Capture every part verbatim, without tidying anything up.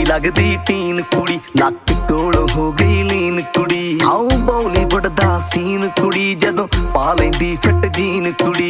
दी लगदी टीन कुड़ी लक कोल हो गई लीन कुड़ी आओ बॉलीवुड दा सीन कुड़ी जदों पा लैंदी फिट जीन कुड़ी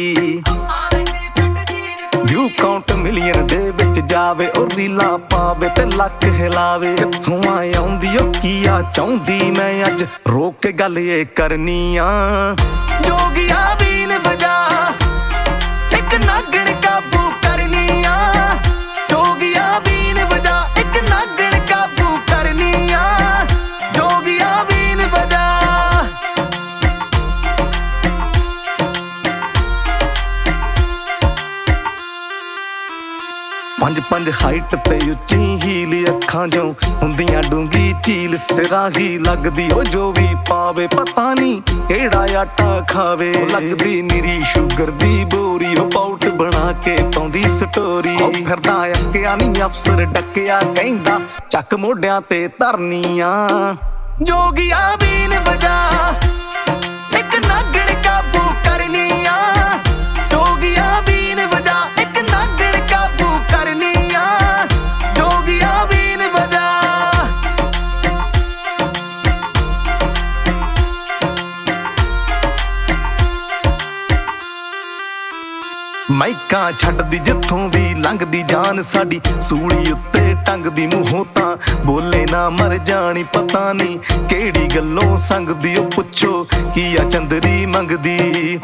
व्यू काउंट मिलियन दे विच जावे और रीला पावे ते लक हिलावे कित्थों आउंदी ओ की आ चाहुंदी मैं अज रोक के गल ये करनी आ जोगिया बीन बजा एक नागण काबू करनी आ जोगिया बीन बजा एक नागण काबू करनी आ जोगिया बीन बजा पंज पंज हाइट ते उच्ची हील अखां जो हुंदियां डूंगी झील सिरा ही लगदी ओ जो भी पावे पता नहीं केड़ा आटा खावे लगदी निरी शुगर दी बोरी ओ पाउट बना के पाउंदी स्टोरी ओ फिरदा अक्किया नहीं अफसर डकिया कहंदा चक मोढियां ते धरनियां जोगिया बीन बजा एक नागण काबू करनियां जोगिया बीन बजा एक नागण काबू करनियां जोगिया बीन बजा माइकां छड्डदी जित्थों भी लंघदी जान साडी सूली उत्ते टंगदी मूहों तां बोले ना मर जानी पता नहीं केड़ी गल्लों संगदी ओ पुछो की आ चंदरी मंगदी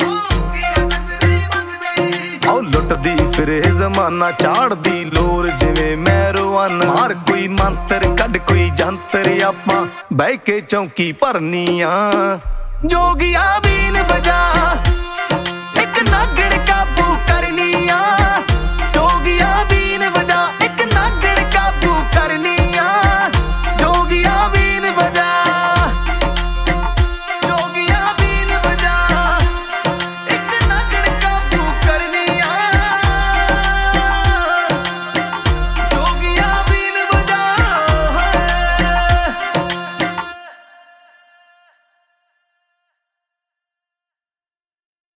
आओ लुटदी फिरे जमाना झाड़दी लोर जिवें मैरोआना मार कोई मंत्र कढ कोई जंतर आपां बह के चौंकी भरनी आ जोगिया बीन बजा